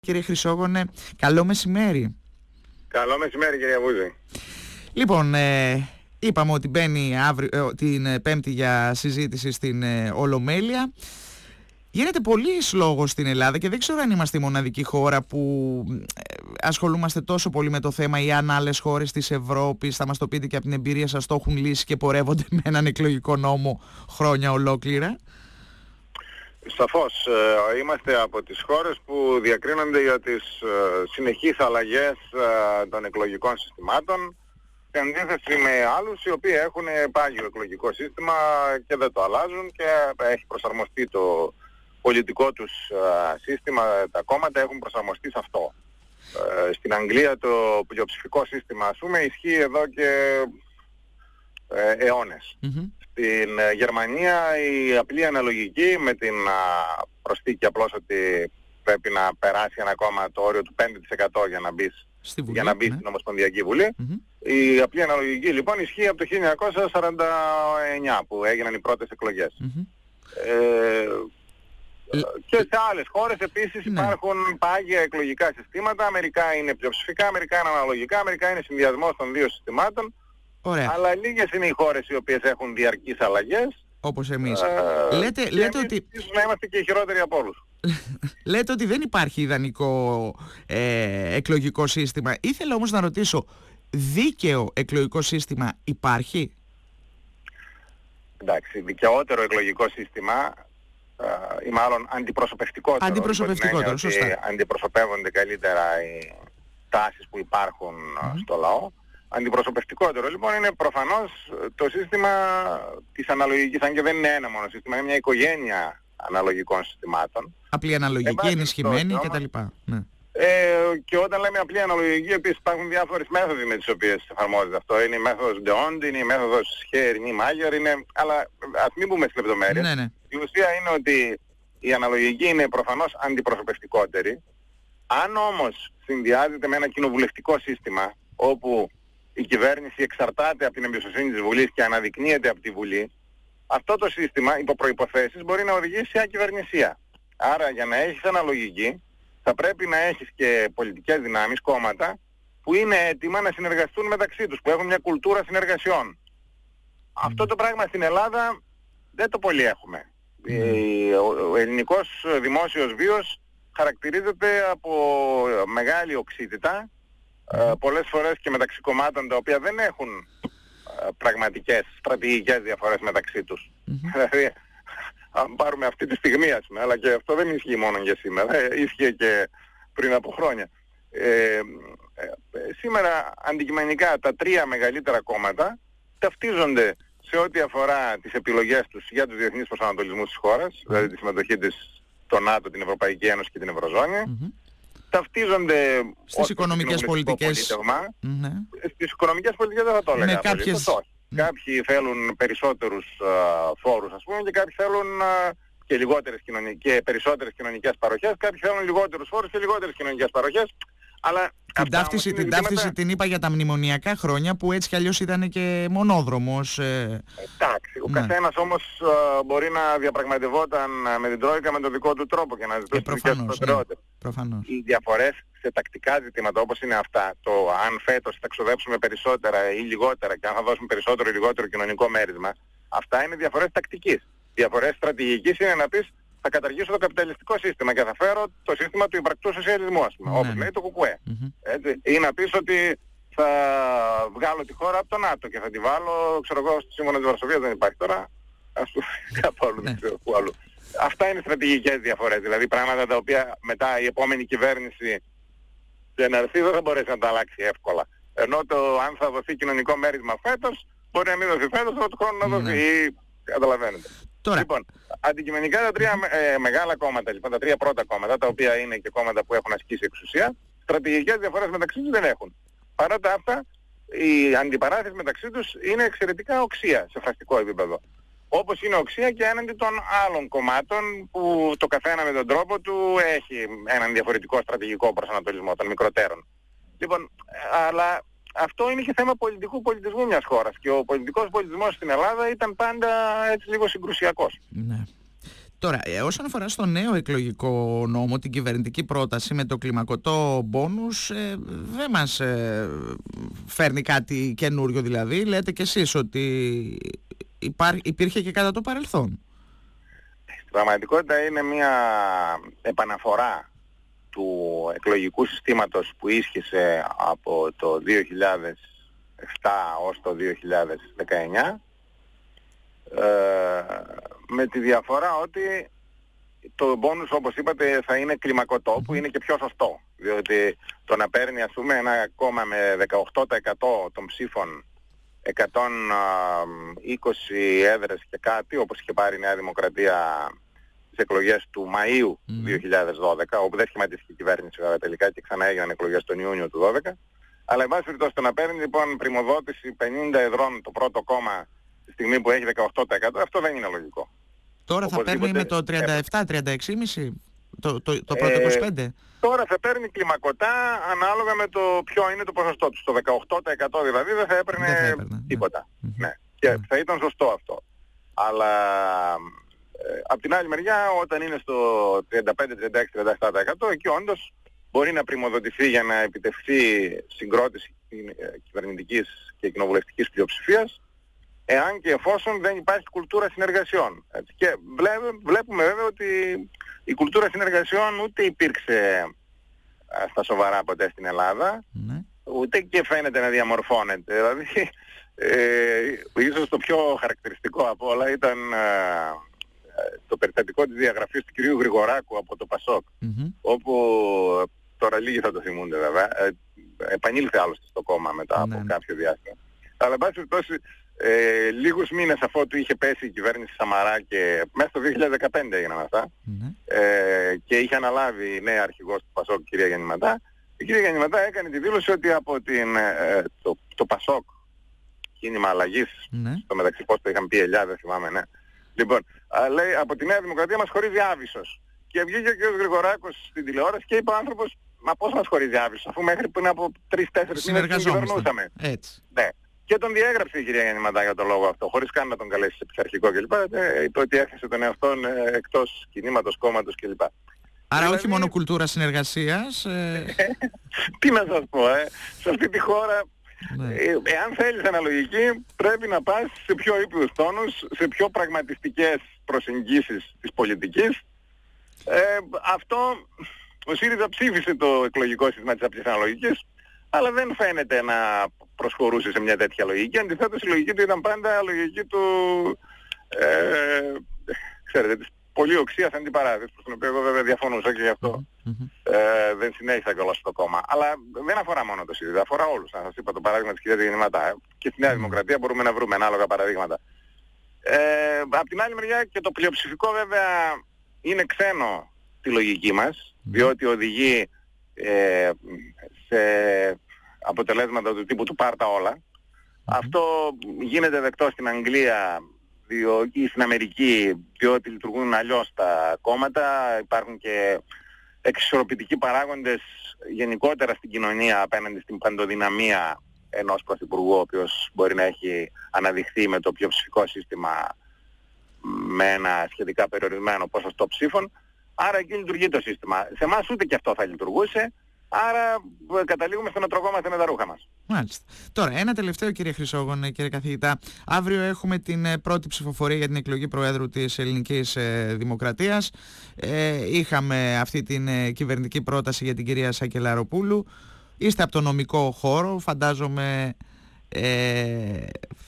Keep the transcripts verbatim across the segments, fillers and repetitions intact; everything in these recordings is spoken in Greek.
Κύριε Χρυσόγονε, καλό μεσημέρι. Καλό μεσημέρι, κύριε Βούζη. Λοιπόν, ε, είπαμε ότι μπαίνει αύριο, ε, την Πέμπτη για συζήτηση στην ε, Ολομέλεια. Γίνεται πολύς λόγος στην Ελλάδα και δεν ξέρω αν είμαστε η μοναδική χώρα που ε, ασχολούμαστε τόσο πολύ με το θέμα, ή αν άλλες χώρες της Ευρώπης, θα μας το πείτε και από την εμπειρία σας, το έχουν λύσει και πορεύονται με έναν εκλογικό νόμο χρόνια ολόκληρα. Σαφώς, ε, είμαστε από τις χώρες που διακρίνονται για τις ε, συνεχείς αλλαγές ε, των εκλογικών συστημάτων, σε αντίθεση με άλλους οι οποίοι έχουν πάγιο εκλογικό σύστημα και δεν το αλλάζουν και έχει προσαρμοστεί το πολιτικό τους ε, σύστημα, τα κόμματα έχουν προσαρμοστεί σε αυτό. Ε, στην Αγγλία το πλειοψηφικό σύστημα, ας πούμε, ισχύει εδώ και ε, αιώνες. Mm-hmm. Στην ε, Γερμανία η απλή αναλογική, με την α, προσθήκη απλώς ότι πρέπει να περάσει ένα κόμμα το όριο του πέντε τοις εκατό για να μπεις, στη Βουλή, για να μπεις ναι. στην Ομοσπονδιακή Βουλή. Mm-hmm. Η απλή αναλογική λοιπόν ισχύει από το χίλια εννιακόσια σαράντα εννιά που έγιναν οι πρώτες εκλογές. Mm-hmm. Ε, και σε άλλες χώρες επίσης ναι. υπάρχουν πάγια εκλογικά συστήματα. Μερικά είναι πλειοψηφικά, μερικά είναι αναλογικά, μερικά είναι συνδυασμός των δύο συστημάτων. Ωραία. Αλλά λίγες είναι οι χώρες οι οποίες έχουν διαρκείς αλλαγές. Όπως εμείς. Ε, λέτε, και λέτε εμείς ότι... ίσως να είμαστε και οι χειρότεροι από όλους. Λέτε ότι δεν υπάρχει ιδανικό ε, εκλογικό σύστημα. Ήθελα όμως να ρωτήσω, δίκαιο εκλογικό σύστημα υπάρχει? Εντάξει, δικαιότερο εκλογικό σύστημα ή μάλλον αντιπροσωπευτικότερο. Αντιπροσωπευτικότερο, σωστά. Ότι αντιπροσωπεύονται καλύτερα οι τάσεις που υπάρχουν mm-hmm. στο λαό. Αντιπροσωπευτικότερο λοιπόν είναι προφανώς το σύστημα της αναλογικής, αν και δεν είναι ένα μόνο σύστημα, είναι μια οικογένεια αναλογικών συστημάτων. Απλή αναλογική, ενισχυμένη κτλ. Ναι. Ε, και όταν λέμε απλή αναλογική, επίσης υπάρχουν διάφορες μέθοδοι με τις οποίες εφαρμόζεται αυτό. Είναι η μέθοδος Ντεόντ, είναι η μέθοδος Σχέρ-Νι-Μάγερ, είναι... αλλά ας μην μπούμε στις λεπτομέρειες. Ναι, ναι. Η ουσία είναι ότι η αναλογική είναι προφανώς αντιπροσωπευτικότερη. Αν όμως συνδυάζεται με ένα κοινοβουλευτικό σύστημα, όπου η κυβέρνηση εξαρτάται από την εμπιστοσύνη της Βουλής και αναδεικνύεται από τη Βουλή, αυτό το σύστημα υπό προϋποθέσεις μπορεί να οδηγήσει σε ακυβερνησία. Άρα για να έχεις αναλογική θα πρέπει να έχεις και πολιτικές δυνάμεις, κόμματα, που είναι έτοιμα να συνεργαστούν μεταξύ τους, που έχουν μια κουλτούρα συνεργασιών. Mm. Αυτό το πράγμα στην Ελλάδα δεν το πολύ έχουμε. Mm. Ο, ο ελληνικός δημόσιος βίος χαρακτηρίζεται από μεγάλη οξύτητα, mm. ε, πολλές φορές και μεταξύ κομμάτων τα οποία δεν έχουν ε, πραγματικές στρατηγικές διαφορές μεταξύ τους. Mm-hmm. Δηλαδή, αν πάρουμε αυτή τη στιγμή, ας πούμε, αλλά και αυτό δεν ισχύει μόνο για σήμερα, ε, ίσχυε και πριν από χρόνια. Ε, ε, ε, σήμερα αντικειμενικά τα τρία μεγαλύτερα κόμματα ταυτίζονται σε ό,τι αφορά τις επιλογές τους για τους διεθνείς προσανατολισμούς της χώρας, mm-hmm. δηλαδή τη συμμετοχή της στο ΝΑΤΟ, την Ευρωπαϊκή Ένωση και την Ευρωζώνη. Mm-hmm. Ταυτίζονται στις οικονομικές πολιτικές. Mm-hmm. Στις οικονομικές πολιτικές δεν θα το έλεγα. Με κάποιες... Κάποιοι θέλουν περισσότερους uh, φόρους, ας πούμε, και κάποιοι θέλουν uh, και, λιγότερες και περισσότερες κοινωνικές παροχές, κάποιοι θέλουν λιγότερους φόρους και λιγότερες κοινωνικές παροχές. Αλλά την ταύτιση, την, ζητήματα... ταύτιση την είπα για τα μνημονιακά χρόνια, που έτσι κι αλλιώς ήταν και μονόδρομος. Ε... Εντάξει, ο ναι. καθένας όμως uh, μπορεί να διαπραγματευόταν uh, με την Τρόικα με τον δικό του τρόπο και να ζητήσει τις δικές του προτεραιότητες. Ναι, οι διαφορές σε τακτικά ζητήματα όπως είναι αυτά, το αν φέτος θα ξοδέψουμε περισσότερα ή λιγότερα και αν θα δώσουμε περισσότερο ή λιγότερο κοινωνικό μέρισμα, αυτά είναι διαφορές τακτικής. Διαφορές στρατηγικής είναι να πεις θα καταργήσω το καπιταλιστικό σύστημα και θα φέρω το σύστημα του υπαρκτού σοσιαλισμού, ας πούμε, ναι, όπως λέει το ΚΚΕ. Mm-hmm. Έτσι. Ή να πεις ότι θα βγάλω τη χώρα από το ΝΑΤΟ και θα τη βάλω, ξέρω εγώ, στο Σύμφωνο της Βαρσοβίας, δεν υπάρχει τώρα, ας πούμε, κάπου άλλου, δεν ξέρω πού άλλου. Αυτά είναι στρατηγικές διαφορές, δηλαδή πράγματα τα οποία μετά η επόμενη κυβέρνηση και να έρθει δεν θα μπορέσει να τα αλλάξει εύκολα. Ενώ το αν θα δοθεί κοινωνικό μέρισμα φέτος, μπορεί να μην δοθεί φέτος, αλλά του χρόνου να δοθεί. Ή, καταλαβαίνετε. Τώρα. Λοιπόν, αντικειμενικά τα τρία ε, μεγάλα κόμματα, λοιπόν, τα τρία πρώτα κόμματα, τα οποία είναι και κόμματα που έχουν ασκήσει εξουσία, στρατηγικές διαφορές μεταξύ τους δεν έχουν. Παρά τα αυτά, η αντιπαράθεση μεταξύ τους είναι εξαιρετικά οξία σε φραστικό επίπεδο. Όπως είναι οξία και έναντι των άλλων κομμάτων που το καθένα με τον τρόπο του έχει έναν διαφορετικό στρατηγικό προσανατολισμό των μικροτέρων. Λοιπόν, αλλά αυτό είναι και θέμα πολιτικού πολιτισμού μιας χώρας και ο πολιτικός πολιτισμός στην Ελλάδα ήταν πάντα έτσι λίγο συγκρουσιακός. Ναι. Τώρα, ε, όσον αφορά στο νέο εκλογικό νόμο, την κυβερνητική πρόταση με το κλιμακωτό μπόνους, ε, δεν μας ε, φέρνει κάτι καινούριο δηλαδή. Λέτε κι εσείς ότι υπά, υπήρχε και κατά το παρελθόν. Στην πραγματικότητα είναι μια επαναφορά του εκλογικού συστήματος που ίσχυσε από το δύο χιλιάδες επτά ως το δύο χιλιάδες δεκαεννιά, ε, με τη διαφορά ότι το μπόνους, όπως είπατε, θα είναι κλιμακωτό, που είναι και πιο σωστό, διότι το να παίρνει, ας πούμε, ένα κόμμα με δεκαοκτώ τοις εκατό των ψήφων, εκατόν είκοσι έδρες και κάτι, όπως είχε πάρει η Νέα Δημοκρατία τις εκλογές του Μαΐου mm. δύο χιλιάδες δώδεκα, όπου δεν σχηματίστηκε η κυβέρνηση βέβαια τελικά και ξανά έγιναν εκλογές τον Ιούνιο του δώδεκα. Αλλά εν πάση περιπτώσει, το να παίρνει λοιπόν πριμοδότηση πενήντα εδρών το πρώτο κόμμα τη στιγμή που έχει δεκαοκτώ τοις εκατό, αυτό δεν είναι λογικό. Τώρα θα παίρνει με το τριάντα επτά τριάντα έξι κόμμα πέντε το, το, το πρώτο είκοσι πέντε. Ε, τώρα θα παίρνει κλιμακωτά ανάλογα με το ποιο είναι το ποσοστό του. Το δεκαοκτώ τοις εκατό δηλαδή δεν θα έπαιρνε, δεν θα έπαιρνε τίποτα. Ναι. Ναι. Και mm. θα ήταν σωστό αυτό. Αλλά ε, απ' την άλλη μεριά, όταν είναι στο τριάντα πέντε τριάντα έξι τριάντα επτά τοις εκατό, εκεί όντως μπορεί να πριμοδοτηθεί για να επιτευχθεί συγκρότηση κυβερνητικής και κοινοβουλευτικής πλειοψηφίας, εάν και εφόσον δεν υπάρχει κουλτούρα συνεργασιών. Έτσι. Και βλέπουμε βέβαια ότι η κουλτούρα συνεργασιών ούτε υπήρξε στα σοβαρά ποτέ στην Ελλάδα, ναι. ούτε και φαίνεται να διαμορφώνεται. Δηλαδή, ε, ίσως το πιο χαρακτηριστικό από όλα ήταν ε, το περιστατικό της διαγραφής του κυρίου Γρηγοράκου από το Πασόκ, mm-hmm. όπου τώρα λίγοι θα το θυμούνται βέβαια, ε, επανήλθε άλλωστε στο κόμμα μετά mm-hmm. από κάποιο διάστημα. Αλλά εν πάση περιπτώσει, ε, λίγους μήνες αφότου είχε πέσει η κυβέρνηση Σαμαρά και μέσα στο δύο χιλιάδες δεκαπέντε έγιναν αυτά, mm-hmm. ε, και είχε αναλάβει η νέα αρχηγός του Πασόκ, η κυρία Γιαννηματά, η κυρία Γιαννηματά έκανε τη δήλωση ότι από την, ε, το, το Πασόκ κίνημα αλλαγής, mm-hmm. στο μεταξύ πώς το είχαν πει ελιά, δεν θυμάμαι, ναι. Λοιπόν, λέει, από τη Νέα Δημοκρατία μας χωρίζει άβυσσος. Και βγήκε ο κ. Γρηγοράκος στην τηλεόραση και είπε ο άνθρωπος, μα πώς μας χωρίζει άβυσσος, αφού μέχρι πριν από τρεις τέσσερις μήνες την κυβερνούσαμε. Έτσι. Ναι. Και τον διέγραψε η κυρία Γιαννηματά για τον λόγο αυτό, χωρίς καν να τον καλέσει σε πειθαρχικό κλπ. Ε, είπε ότι έχασε τον εαυτόν ε, εκτός κινήματος, κόμματος κλπ. Άρα δηλαδή, όχι μόνο κουλτούρα συνεργασίας. Ε... Τι να σας πω, ε, σε αυτή τη χώρα... Ναι. Ε, εάν θέλεις αναλογική, πρέπει να πας σε πιο ήπιους τόνους, σε πιο πραγματιστικές προσεγγίσεις της πολιτικής. Ε, αυτό, ο ΣΥΡΙΖΑ ψήφισε το εκλογικό σύστημα της απλής αναλογικής, αλλά δεν φαίνεται να προσχωρούσε σε μια τέτοια λογική. Αντιθέτως η λογική του ήταν πάντα λογική του, ε, ξέρετε, της πολύ οξίας αντιπαράθεσης, προς την οποία εγώ βέβαια διαφωνούσα και γι' αυτό mm-hmm. ε, δεν συνέχισα κιόλας στο κόμμα. Αλλά δεν αφορά μόνο το ΣΥΡΙΖΑ, αφορά όλους. Αν σας είπα το παράδειγμα της κυρίας Γιαννηματά, ε, και στη Νέα Δημοκρατία μπορούμε να βρούμε ανάλογα παραδείγματα. Ε, απ' την άλλη μεριά και το πλειοψηφικό βέβαια είναι ξένο τη λογική μας, διότι οδηγεί ε, σε αποτελέσματα του τύπου του πάρτα όλα. Mm-hmm. Αυτό γίνεται δεκτό στην Αγγλία ή στην Αμερική, διότι λειτουργούν αλλιώς τα κόμματα, υπάρχουν και εξισορροπητικοί παράγοντες γενικότερα στην κοινωνία απέναντι στην παντοδυναμία ενός πρωθυπουργού, ο οποίος μπορεί να έχει αναδειχθεί με το πλειοψηφικό σύστημα με ένα σχετικά περιορισμένο ποσοστό ψήφων. Άρα εκεί λειτουργεί το σύστημα. Σε εμάς ούτε και αυτό θα λειτουργούσε. Άρα καταλήγουμε στο να τρογόμαστε με τα ρούχα μας. Μάλιστα. Τώρα, ένα τελευταίο, κύριε Χρυσόγονε, κύριε καθηγητά. Αύριο έχουμε την πρώτη ψηφοφορία για την εκλογή Προέδρου της Ελληνικής ε, Δημοκρατίας. Ε, είχαμε αυτή την ε, κυβερνητική πρόταση για την κυρία Σακελαροπούλου. Είστε από το νομικό χώρο, φαντάζομαι ε,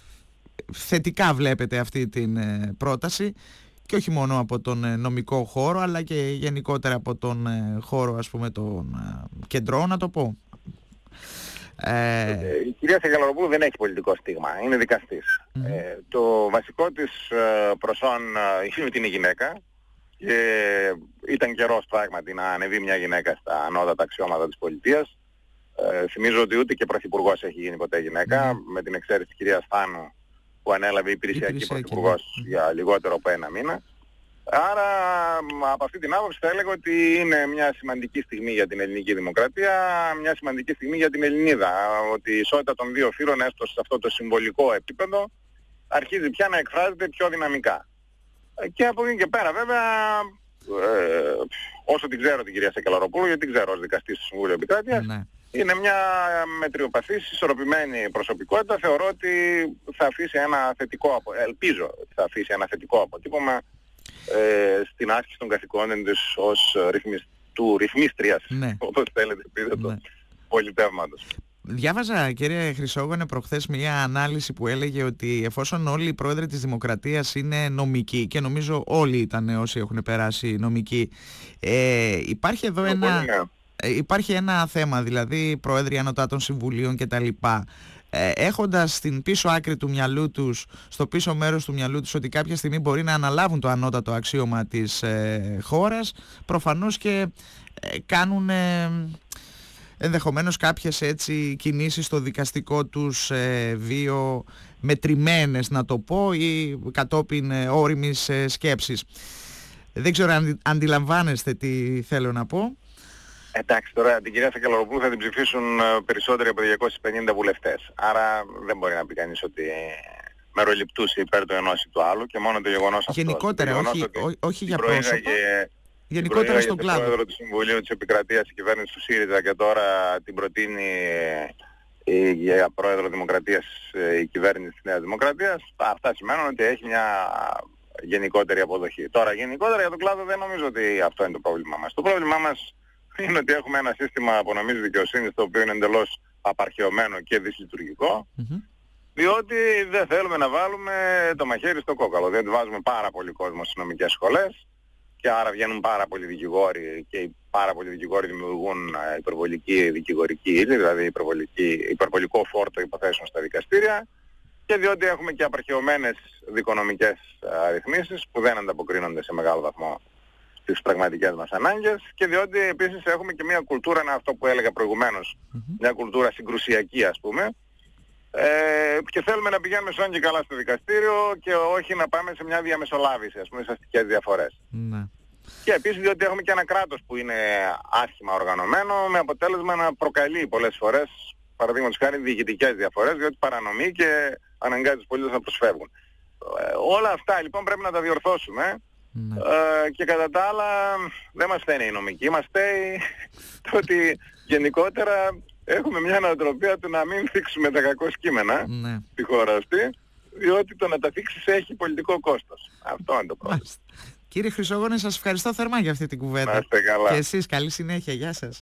θετικά βλέπετε αυτή την ε, πρόταση. Και όχι μόνο από τον νομικό χώρο, αλλά και γενικότερα από τον χώρο, ας πούμε, των κεντρών, να το πω. Ε... Η κυρία Σακελαροπούλου δεν έχει πολιτικό στίγμα, είναι δικαστής. Mm-hmm. Ε, το βασικό της ε, προσόν ε, είναι ότι είναι γυναίκα και ήταν καιρός πράγματι να ανεβεί μια γυναίκα στα ανώτατα αξιώματα της πολιτείας. Ε, θυμίζω ότι ούτε και πρωθυπουργός έχει γίνει ποτέ γυναίκα, mm-hmm. με την εξαίρεση της κυρίας Θάνου, που ανέλαβε υπηρεσιακή πρωθυπουργός mm. για λιγότερο από ένα μήνα. Άρα από αυτή την άποψη θα έλεγα ότι είναι μια σημαντική στιγμή για την ελληνική δημοκρατία, μια σημαντική στιγμή για την Ελληνίδα. Ότι η ισότητα των δύο φύλων, έστω σε αυτό το συμβολικό επίπεδο, αρχίζει πια να εκφράζεται πιο δυναμικά. Και από εκεί και πέρα βέβαια, ε, όσο την ξέρω την κυρία Σακελαροπούλου, γιατί την ξέρω ως δικαστή στο Συμβούλιο Επικράτειας, Ναι. είναι μια μετριοπαθής, ισορροπημένη προσωπικότητα. Θεωρώ ότι θα αφήσει ένα θετικό, απο... ελπίζω ότι θα αφήσει ένα θετικό αποτύπωμα ε, στην άσκηση των καθηκόντων της ως ρυθμιστού, ρυθμίστριας, Ναι. όπως θέλετε πείτε το, Ναι. πολιτεύματος. Διάβαζα, κύριε Χρυσόγονε, προχθές μια ανάλυση που έλεγε ότι εφόσον όλοι οι πρόεδροι της Δημοκρατίας είναι νομικοί, και νομίζω όλοι ήταν όσοι έχουν περάσει νομικοί, ε, υπάρχει εδώ ένα, ε, υπάρχει ένα θέμα, δηλαδή πρόεδροι ανωτάτων συμβουλίων κτλ. Ε, έχοντας στην πίσω άκρη του μυαλού τους, στο πίσω μέρος του μυαλού τους, ότι κάποια στιγμή μπορεί να αναλάβουν το ανώτατο αξίωμα της ε, χώρας, προφανώς και ε, κάνουν... Ε, ενδεχομένως κάποιες έτσι κινήσεις στο δικαστικό τους ε, βίο μετρημένες, να το πω, ή κατόπιν ε, όριμης ε, σκέψης. Δεν ξέρω αν αντιλαμβάνεστε τι θέλω να πω. Εντάξει, τώρα την κυρία Σακελαροπούλου θα την ψηφίσουν ε, περισσότεροι από διακόσιους πενήντα βουλευτές. Άρα δεν μπορεί να πει κανείς ότι μεροληπτούσε υπέρ του ενός ή του άλλου, και μόνο το γεγονός αυτό. Γενικότερα, όχι, ό, όχι για πρόσωπα. Γενικότερα στον κλάδο. Την πρόεδρο του Συμβουλίου της Επικρατείας, η κυβέρνηση του ΣΥΡΙΖΑ, και τώρα την προτείνει η, για πρόεδρο Δημοκρατίας η κυβέρνηση της Νέας Δημοκρατίας. Αυτά σημαίνουν ότι έχει μια γενικότερη αποδοχή. Τώρα, γενικότερα για τον κλάδο δεν νομίζω ότι αυτό είναι το πρόβλημά μας. Το πρόβλημά μας είναι ότι έχουμε ένα σύστημα απονομής δικαιοσύνης το οποίο είναι εντελώς απαρχαιωμένο και δυσλειτουργικό, mm-hmm. διότι δεν θέλουμε να βάλουμε το μαχαίρι στο κόκαλο. Διότι βάζουμε πάρα πολύ κόσμο στις νομικές σχολές, και άρα βγαίνουν πάρα πολλοί δικηγόροι, και οι πάρα πολλοί δικηγόροι δημιουργούν υπερβολική δικηγορική ύλη, δηλαδή υπερβολικό φόρτο υποθέσεων στα δικαστήρια, και διότι έχουμε και απαρχαιωμένες δικονομικές ρυθμίσεις που δεν ανταποκρίνονται σε μεγάλο βαθμό στις πραγματικές μας ανάγκες, και διότι επίσης έχουμε και μια κουλτούρα, είναι αυτό που έλεγα προηγουμένως, mm-hmm. μια κουλτούρα συγκρουσιακή ας πούμε, ε, και θέλουμε να πηγαίνουμε σόν και καλά στο δικαστήριο και όχι να πάμε σε μια διαμεσολάβηση, ας πούμε, σε αστικές διαφορές. Ναι. Και επίσης διότι έχουμε και ένα κράτος που είναι άσχημα οργανωμένο, με αποτέλεσμα να προκαλεί πολλές φορές, παραδείγματος χάρη, διοικητικές διαφορές, διότι παρανομεί και αναγκάζει τους πολίτες να προσφεύγουν. Ε, όλα αυτά λοιπόν πρέπει να τα διορθώσουμε. Ναι. Ε, και κατά τα άλλα δεν μας φταίνει οι νομικοί, μας φταίει το ότι γενικότερα έχουμε μια νοοτροπία του να μην θίξουμε τα κακό κείμενα, ναι, στη χώρα αυτή, διότι το να τα θίξεις έχει πολιτικό κόστος. Αυτό είναι το πρόβλημα. Κύριε Χρυσόγονε, σας ευχαριστώ θερμά για αυτή την κουβέντα. Να είστε καλά. Και εσείς καλή συνέχεια. Γεια σας.